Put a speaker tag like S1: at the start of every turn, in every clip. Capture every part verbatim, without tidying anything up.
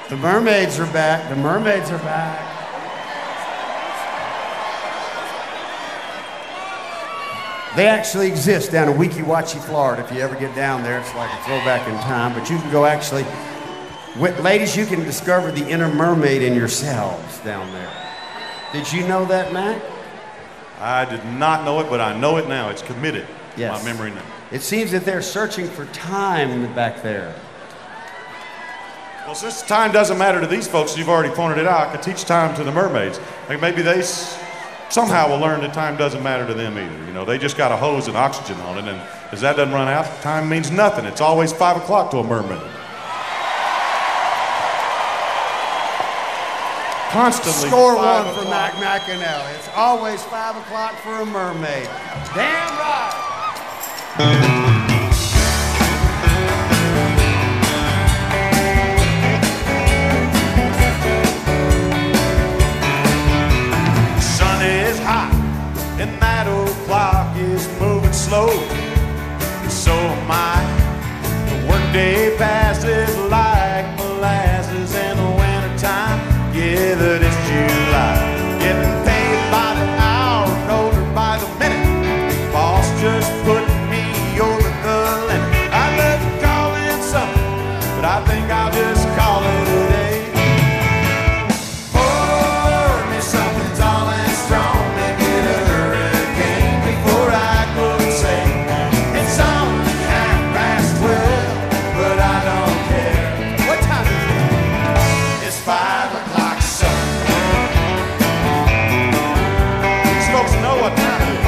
S1: The mermaids are back. The mermaids are back. They actually exist down in Weeki Wachee, Florida. If you ever get down there, it's like a throwback in time. But you can go actually, ladies, you can discover the inner mermaid in yourselves down there. Did you know that, Mac?
S2: I did not know it, but I know it now. It's committed
S1: Yes.
S2: to my memory now.
S1: It seems that they're searching for time back there.
S2: Well, since time doesn't matter to these folks, you've already pointed it out, I could teach time to the mermaids. Like maybe they s- somehow will learn that time doesn't matter to them either. You know, they just got a hose and oxygen on it, and as that doesn't run out, time means nothing. It's always five o'clock to a mermaid. Constantly.
S1: Score
S2: five
S1: one for
S2: o'clock.
S1: Mac McAnally. It's always five o'clock for a mermaid. Damn right.
S2: Sun is hot and that old clock is moving slow. So am I. The workday passes like molasses in the wintertime. Yeah, that it's July. Getting paid by the hour, older by the minute. Boss just put me over the limit. I'd love to call in something, but I think I'll just call it a day. Pour me something tall and strong, make it a hurricane before I go insane. It's only half past twelve, but I don't care. What time is it? It's five o'clock, son. These folks know what time it is.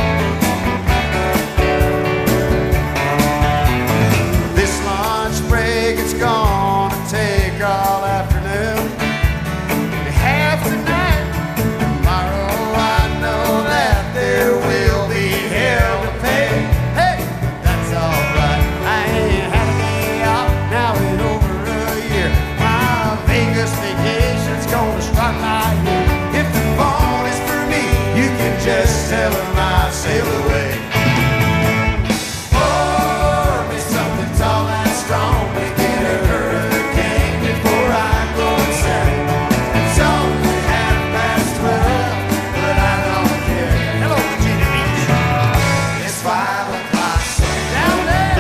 S2: This lunch break, it's gonna take all afternoon. Half tonight, tomorrow I know that there will be hell to pay. Hey, that's alright. I ain't had a day off now in over a year. My Vegas vacation's gonna start right here. If the phone is for me, you can just tell them I sail away. Pour me something tall and strong, make it a hurricane before I go insane. It's only half past twelve, but I don't care. Hello, Virginia Beach. It's five o'clock, so down there.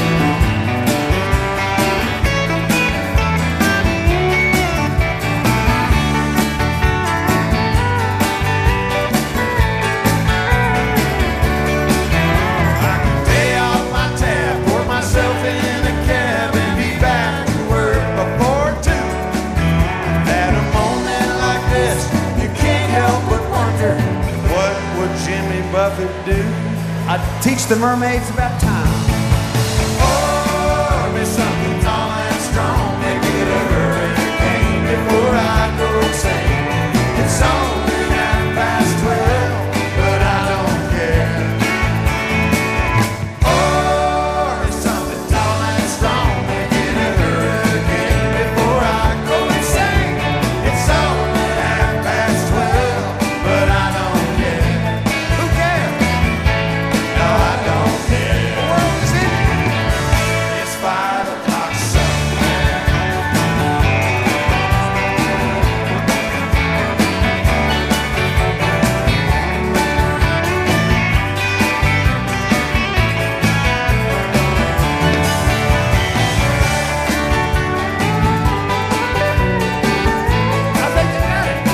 S2: I can pay off my tab, pour myself in a cab, and be back to work before two. At a moment like this, you can't help but wonder, what would Jimmy Buffett do?
S1: I teach the mermaids about time.
S2: Pour me something tall and strong, make it a hurricane before I go insane. It's only half past twelve, but I don't care. Pour me something tall and strong, make it a hurricane before I go insane. It's only half past twelve, but I don't care. Who cares? No, I don't care. The world is in it. It's five o'clock, son. I think you got it.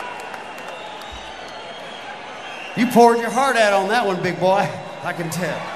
S1: You poured your heart out on that one, big boy. I can tell.